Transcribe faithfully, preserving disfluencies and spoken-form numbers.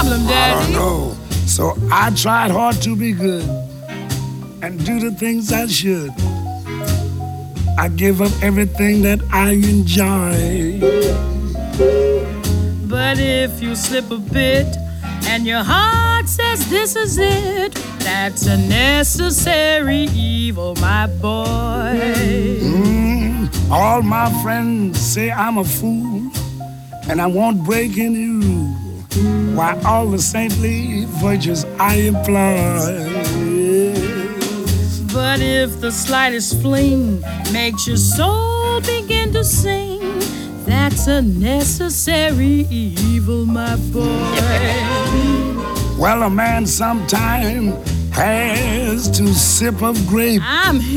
problem, Daddy? I don't know. So I tried hard to be good and do the things I should. I give up everything that I enjoy. But if you slip a bit and your heart says this is it, that's a necessary evil, my boy. Mm, all my friends say I'm a fool and I won't break any rule. Why all the saintly virtues I employ. But if the slightest fling makes your soul begin to sing, that's a necessary evil, my boy. Well, a man sometime has to sip of grape. I'm